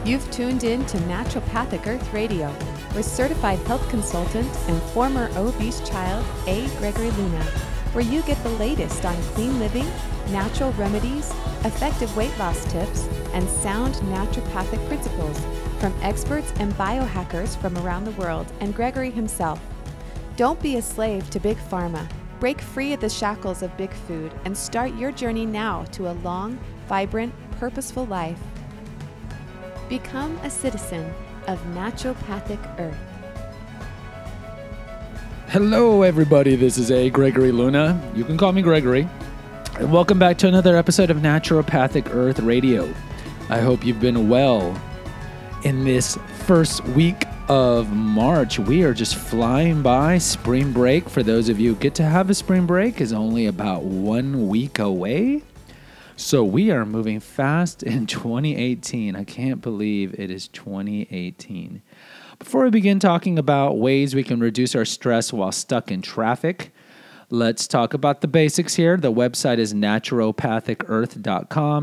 You've tuned in to Naturopathic Earth Radio with certified health consultant and former obese child A. Gregory Luna, where you get the latest on clean living, natural remedies, effective weight loss tips, and sound naturopathic principles from experts and biohackers from around the world and Gregory himself. Don't be a slave to Big Pharma. Break free of the shackles of big food and start your journey now to a long, vibrant, purposeful life. Become a citizen of Naturopathic Earth. Hello, everybody. This is A. Gregory Luna. You can call me Gregory. And welcome back to another episode of Naturopathic Earth Radio. I hope you've been well. In this first week of March, we are just flying by. Spring break, for those of you who get to have a spring break, is only about 1 week away. So we are moving fast in 2018. I can't believe it is 2018. Before we begin talking about ways we can reduce our stress while stuck in traffic, let's talk about the basics here. The website is naturopathicearth.com,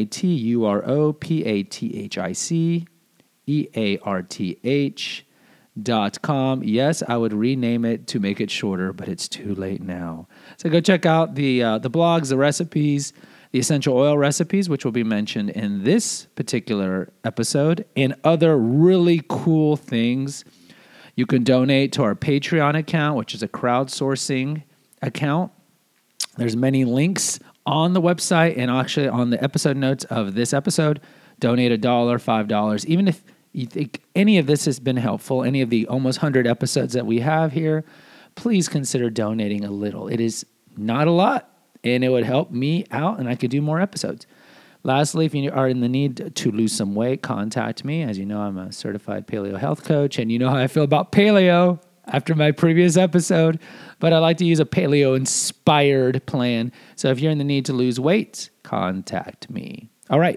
naturopathicearth.com. Yes, I would rename it to make it shorter, but it's too late now. So go check out the blogs, the recipes, the essential oil recipes, which will be mentioned in this particular episode, and other really cool things. You can donate to our Patreon account, which is a crowdsourcing account. There's many links on the website and actually on the episode notes of this episode. Donate $1, $5. Even if you think any of this has been helpful, any of the almost 100 episodes that we have here, please consider donating a little. It is not a lot, and it would help me out, and I could do more episodes. Lastly, if you are in the need to lose some weight, contact me. As you know, I'm a certified paleo health coach, and you know how I feel about paleo after my previous episode, but I like to use a paleo-inspired plan. So if you're in the need to lose weight, contact me. All right.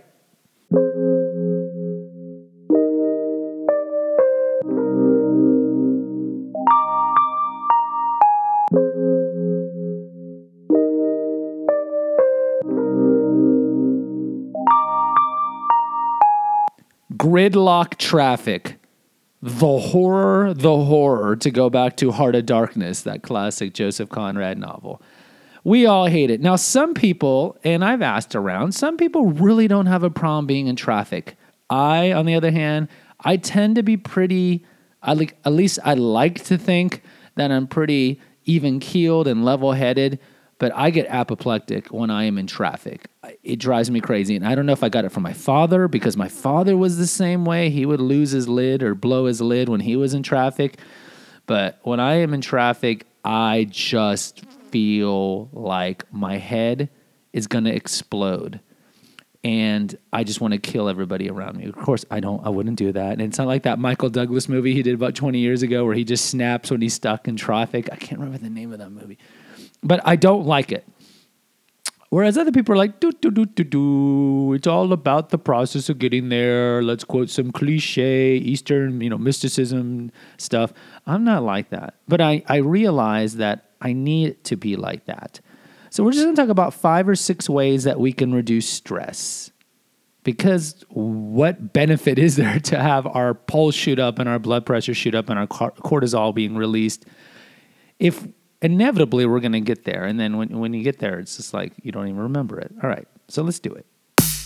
Gridlock traffic. The horror, to go back to Heart of Darkness, that classic Joseph Conrad novel. We all hate it. Now, some people, and I've asked around, some people really don't have a problem being in traffic. I, on the other hand, I tend to be pretty, at least I like to think that I'm pretty even-keeled and level-headed, but I get apoplectic when I am in traffic. It drives me crazy. And I don't know if I got it from my father, because my father was the same way. He would lose his lid or blow his lid when he was in traffic. But when I am in traffic, I just feel like my head is going to explode. And I just want to kill everybody around me. Of course, I wouldn't do that. And it's not like that Michael Douglas movie he did about 20 years ago where he just snaps when he's stuck in traffic. I can't remember the name of that movie. But I don't like it. Whereas other people are like, it's all about the process of getting there. Let's quote some cliche Eastern, mysticism stuff. I'm not like that. But I realize that I need it to be like that. So we're just going to talk about 5 or 6 ways that we can reduce stress. Because what benefit is there to have our pulse shoot up and our blood pressure shoot up and our cortisol being released if inevitably we're going to get there? And then when you get there, it's just like you don't even remember it. All right, so let's do it.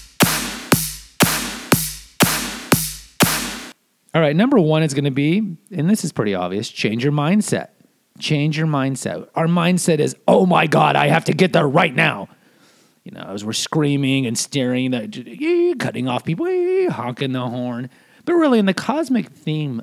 All right, number 1 is going to be, and this is pretty obvious, change your mindset. Change your mindset. Our mindset is, oh my God, I have to get there right now. As we're screaming and staring, cutting off people, honking the horn. But really, in the cosmic scheme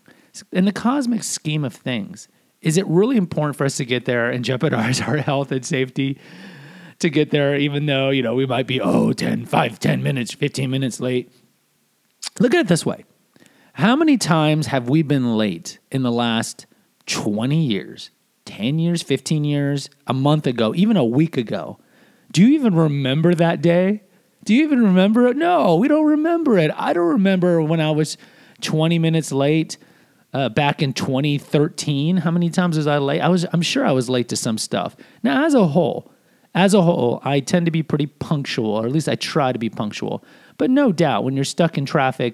of things, is it really important for us to get there and jeopardize our health and safety to get there, even though, we might be, 10 minutes, 15 minutes late? Look at it this way. How many times have we been late in the last 20 years, 10 years, 15 years, a month ago, even a week ago? Do you even remember that day? Do you even remember it? No, we don't remember it. I don't remember when I was 20 minutes late back in 2013. How many times was I late? I'm sure I was late to some stuff. Now, as a whole, I tend to be pretty punctual, or at least I try to be punctual. But no doubt, when you're stuck in traffic,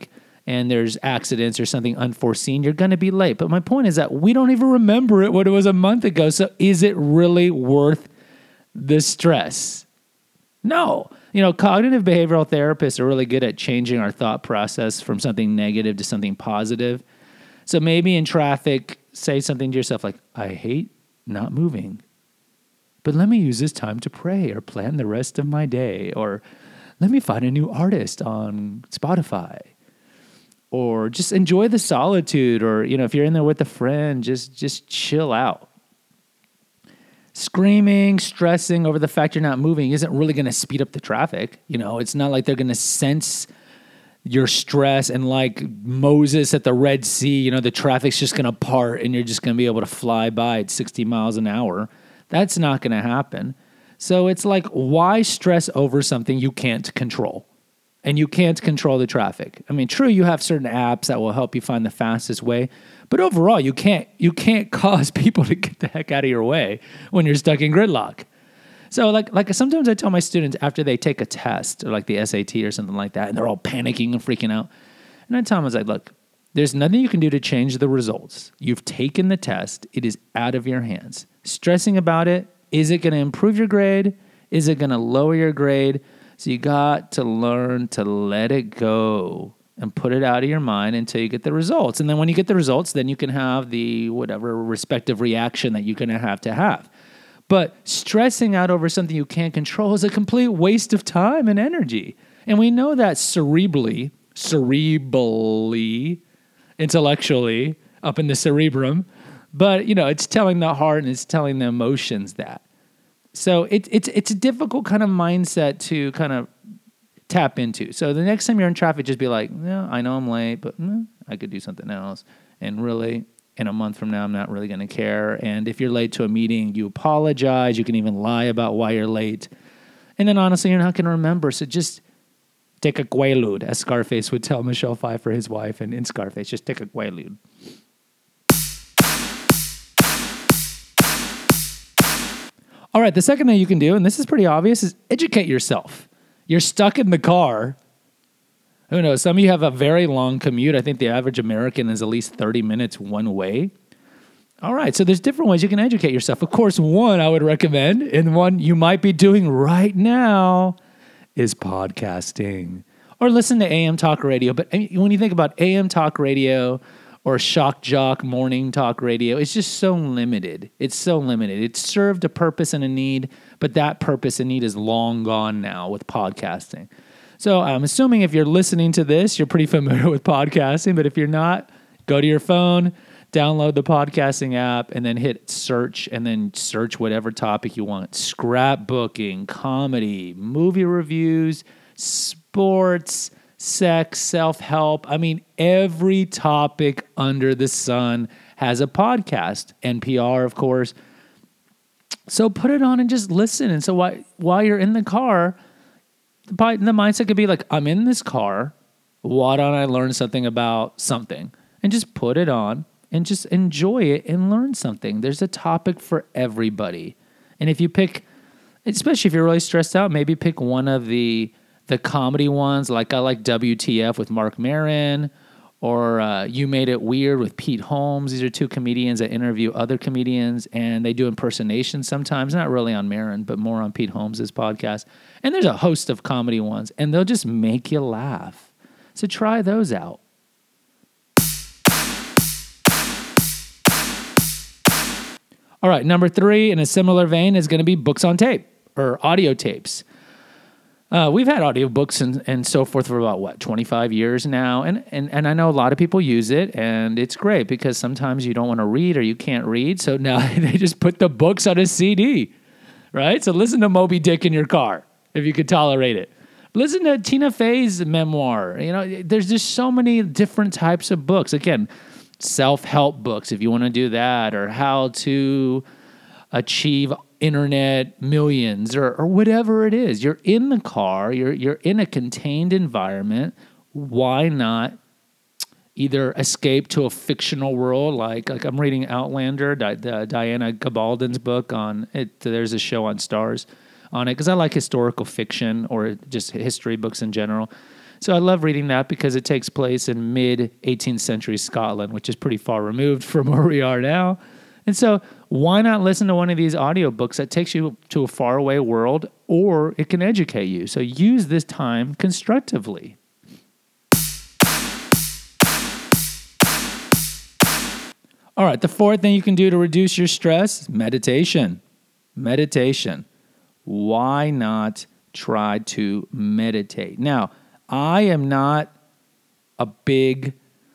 and there's accidents or something unforeseen, you're going to be late. But my point is that we don't even remember it when it was a month ago. So is it really worth the stress? No. Cognitive behavioral therapists are really good at changing our thought process from something negative to something positive. So maybe in traffic, say something to yourself like, I hate not moving, but let me use this time to pray or plan the rest of my day, or let me find a new artist on Spotify, or just enjoy the solitude, or, if you're in there with a friend, just chill out. Screaming, stressing over the fact you're not moving isn't really going to speed up the traffic. It's not like they're going to sense your stress and like Moses at the Red Sea, the traffic's just going to part and you're just going to be able to fly by at 60 miles an hour. That's not going to happen. So it's like, why stress over something you can't control? And you can't control the traffic. I mean, true, you have certain apps that will help you find the fastest way, but overall, you can't cause people to get the heck out of your way when you're stuck in gridlock. So like sometimes I tell my students after they take a test or like the SAT or something like that, and they're all panicking and freaking out. And I tell them, I was like, look, there's nothing you can do to change the results. You've taken the test. It is out of your hands. Stressing about it, is it going to improve your grade? Is it going to lower your grade? So you got to learn to let it go and put it out of your mind until you get the results. And then when you get the results, then you can have the whatever respective reaction that you're going to have. But stressing out over something you can't control is a complete waste of time and energy. And we know that cerebrally, intellectually, up in the cerebrum. But, it's telling the heart and it's telling the emotions that. So it's a difficult kind of mindset to kind of tap into. So the next time you're in traffic, just be like, yeah, I know I'm late, but I could do something else. And really, in a month from now, I'm not really going to care. And if you're late to a meeting, you apologize. You can even lie about why you're late. And then honestly, you're not going to remember. So just take a Quaalude, as Scarface would tell Michelle Pfeiffer, his wife, and in Scarface, just take a Quaalude. All right, the second thing you can do, and this is pretty obvious, is educate yourself. You're stuck in the car. Who knows? Some of you have a very long commute. I think the average American is at least 30 minutes one way. All right, so there's different ways you can educate yourself. Of course, one I would recommend, and one you might be doing right now, is podcasting. Or listen to AM Talk Radio. But when you think about AM Talk Radio or Shock Jock morning talk radio, it's just so limited. It's so limited. It served a purpose and a need, but that purpose and need is long gone now with podcasting. So I'm assuming if you're listening to this, you're pretty familiar with podcasting, but if you're not, go to your phone, download the podcasting app, and then hit search, and then search whatever topic you want. Scrapbooking, comedy, movie reviews, sports, sex, self-help. I mean, every topic under the sun has a podcast. NPR, of course. So put it on and just listen. And so while you're in the car, the mindset could be like, I'm in this car. Why don't I learn something about something? And just put it on and just enjoy it and learn something. There's a topic for everybody. And if you pick, especially if you're really stressed out, maybe pick one of the comedy ones. Like I like WTF with Mark Maron, or You Made It Weird with Pete Holmes. These are two comedians that interview other comedians, and they do impersonations sometimes, not really on Maron, but more on Pete Holmes' podcast. And there's a host of comedy ones, and they'll just make you laugh. So try those out. All right, number 3 in a similar vein is going to be books on tape or audio tapes. We've had audiobooks and so forth for about, 25 years now. And I know a lot of people use it, and it's great because sometimes you don't want to read or you can't read. So now they just put the books on a CD, right? So listen to Moby Dick in your car if you could tolerate it. Listen to Tina Fey's memoir. There's just so many different types of books. Again, self-help books if you want to do that, or how to achieve internet millions, or whatever it is. You're in the car, you're in a contained environment. Why not either escape to a fictional world like I'm reading Outlander, Diana Gabaldon's book on it. There's a show on Stars on it because I like historical fiction or just history books in general. So I love reading that because it takes place in mid-18th century Scotland, which is pretty far removed from where we are now. And so why not listen to one of these audiobooks that takes you to a faraway world, or it can educate you? So use this time constructively. All right, the fourth thing you can do to reduce your stress, meditation. Meditation. Why not try to meditate? Now, I am not a big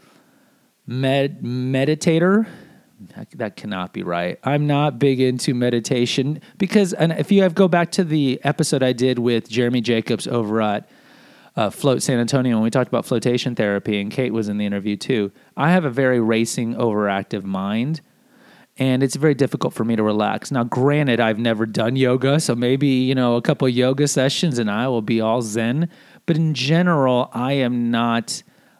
meditator. That cannot be right. I'm not big into meditation because, and if you go back to the episode I did with Jeremy Jacobs over at Float San Antonio, when we talked about flotation therapy, and Kate was in the interview too, I have a very racing, overactive mind, and it's very difficult for me to relax. Now, granted, I've never done yoga, so maybe, a couple of yoga sessions and I will be all zen. But in general, I'm not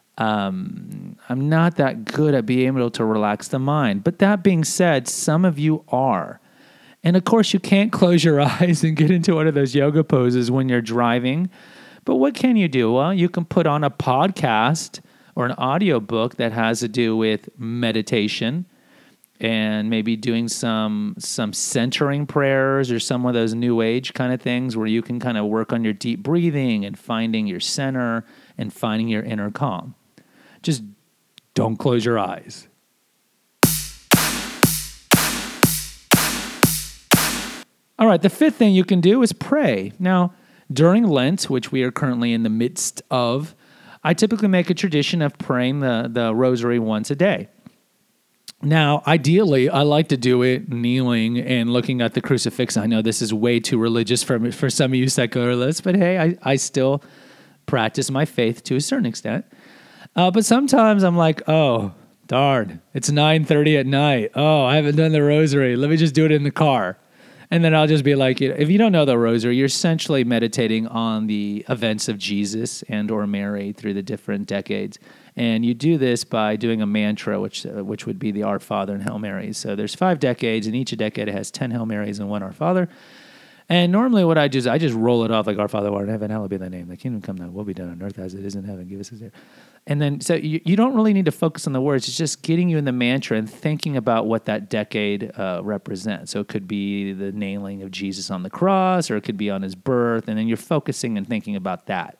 that good at being able to relax the mind. But that being said, some of you are. And of course, you can't close your eyes and get into one of those yoga poses when you're driving. But what can you do? Well, you can put on a podcast or an audiobook that has to do with meditation, and maybe doing some centering prayers or some of those new age kind of things where you can kind of work on your deep breathing and finding your center and finding your inner calm. Just don't close your eyes. All right, the fifth thing you can do is pray. Now, during Lent, which we are currently in the midst of, I typically make a tradition of praying the rosary once a day. Now, ideally, I like to do it kneeling and looking at the crucifix. I know this is way too religious for some of you secularists, but hey, I still practice my faith to a certain extent. But sometimes I'm like, oh, darn, it's 9:30 at night. Oh, I haven't done the rosary. Let me just do it in the car. And then I'll just be like, if you don't know the rosary, you're essentially meditating on the events of Jesus and or Mary through the different decades. And you do this by doing a mantra, which would be the Our Father and Hail Marys. So there's 5 decades, and each decade has 10 Hail Marys and 1 Our Father. And normally what I do is I just roll it off like, Our Father who art in heaven, hallowed be thy name. Thy kingdom come, thy will be done on earth as it is in heaven. Give us this day. And then, so you don't really need to focus on the words. It's just getting you in the mantra and thinking about what that decade represents. So it could be the nailing of Jesus on the cross, or it could be on his birth. And then you're focusing and thinking about that.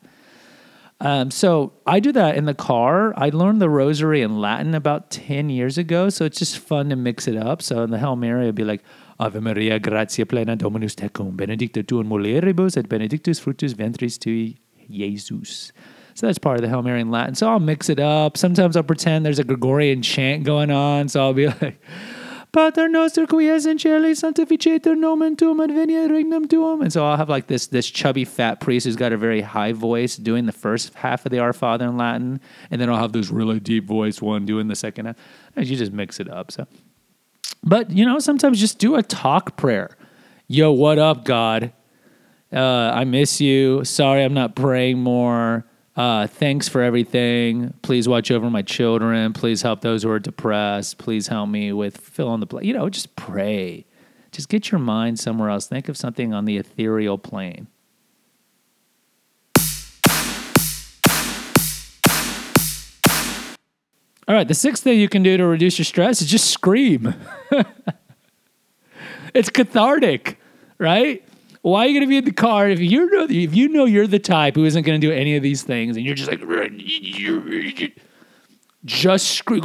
So I do that in the car. I learned the rosary in Latin about 10 years ago, so it's just fun to mix it up. So in the Hail Mary, it'd be like, Ave Maria, gratia plena, Dominus tecum, benedicta tu in mulieribus, et benedictus fructus ventris tui, Jesus. So that's part of the Hail Mary in Latin. So I'll mix it up. Sometimes I'll pretend there's a Gregorian chant going on, so I'll be like, Pater noster qui es in caeli, sanctificetur nomen tuum, adveniat regnum tuum. And so I'll have like this chubby fat priest who's got a very high voice doing the first half of the Our Father in Latin, and then I'll have this really deep voice one doing the second half. And you just mix it up. So, but sometimes just do a talk prayer. Yo, what up, God? I miss you. Sorry, I'm not praying more. Thanks for everything. Please watch over my children. Please help those who are depressed. Please help me with fill in the blank. Just pray. Just get your mind somewhere else. Think of something on the ethereal plane. All right, the sixth thing you can do to reduce your stress is just scream. It's cathartic, right? Why are you going to be in the car if you know you're the type who isn't going to do any of these things, and you're just like, just scream,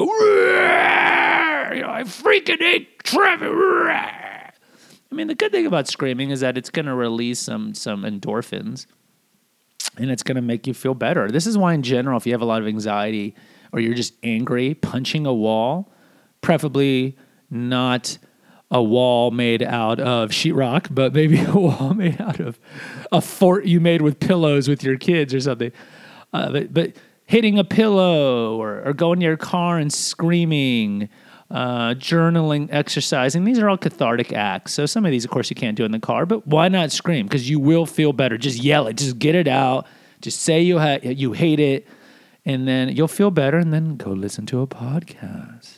I freaking hate traffic. I mean, the good thing about screaming is that it's going to release some endorphins, and it's going to make you feel better. This is why, in general, if you have a lot of anxiety or you're just angry, punching a wall, preferably not a wall made out of sheetrock, but maybe a wall made out of a fort you made with pillows with your kids or something. But hitting a pillow or going to your car and screaming, journaling, exercising, these are all cathartic acts. So some of these, of course, you can't do in the car, but why not scream? Because you will feel better. Just yell it. Just get it out. Just say you hate it, and then you'll feel better, and then go listen to a podcast.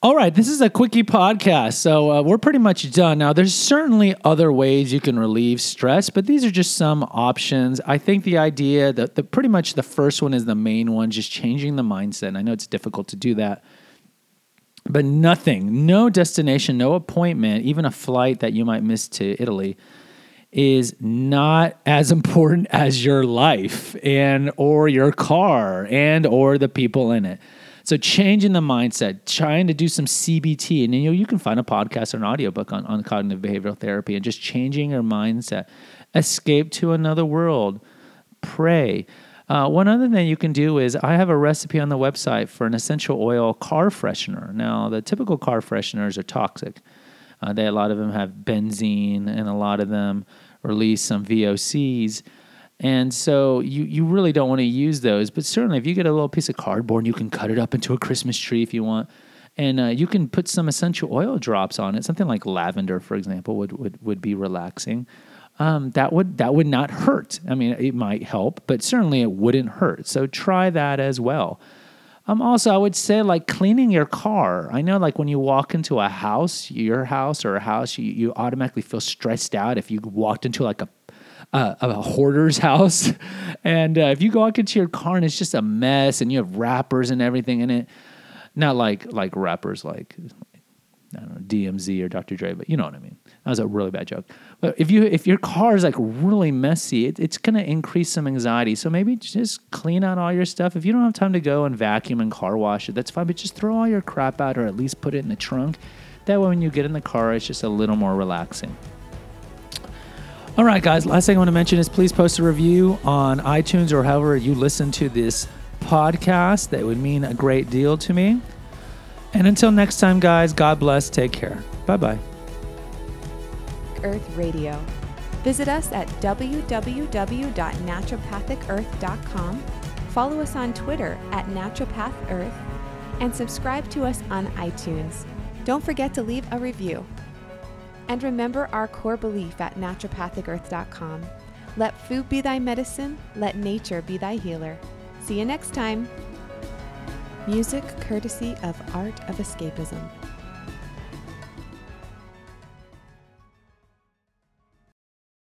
All right, this is a quickie podcast, so we're pretty much done. Now, there's certainly other ways you can relieve stress, but these are just some options. I think the idea that pretty much the first one is the main one, just changing the mindset. And I know it's difficult to do that, but nothing, no destination, no appointment, even a flight that you might miss to Italy is not as important as your life and or your car and or the people in it. So changing the mindset, trying to do some CBT, and you can find a podcast or an audiobook on cognitive behavioral therapy, and just changing your mindset. Escape to another world. Pray. One other thing you can do is I have a recipe on the website for an essential oil car freshener. Now, the typical car fresheners are toxic. A lot of them have benzene, and a lot of them release some VOCs. And so you really don't want to use those. But certainly if you get a little piece of cardboard, you can cut it up into a Christmas tree if you want. And you can put some essential oil drops on it. Something like lavender, for example, would be relaxing. That would not hurt. I mean, it might help, but certainly it wouldn't hurt. So try that as well. Also, I would say like cleaning your car. I know like when you walk into a house, your house or a house, you automatically feel stressed out if you walked into like a hoarder's house. And if you go out into your car and it's just a mess and you have wrappers and everything in it, not like wrappers like, I don't know, DMZ or Dr. Dre, but you know what I mean. That was a really bad joke. But if your car is like really messy, it's going to increase some anxiety. So maybe just clean out all your stuff. If you don't have time to go and vacuum and car wash it, that's fine. But just throw all your crap out or at least put it in the trunk. That way when you get in the car, it's just a little more relaxing. All right, guys, last thing I want to mention is please post a review on iTunes or however you listen to this podcast. That would mean a great deal to me. And until next time, guys, God bless. Take care. Bye-bye. Earth Radio. Visit us at www.naturopathicearth.com. Follow us on Twitter at naturopathearth and subscribe to us on iTunes. Don't forget to leave a review. And remember our core belief at naturopathicearth.com. Let food be thy medicine, let nature be thy healer. See you next time. Music courtesy of Art of Escapism.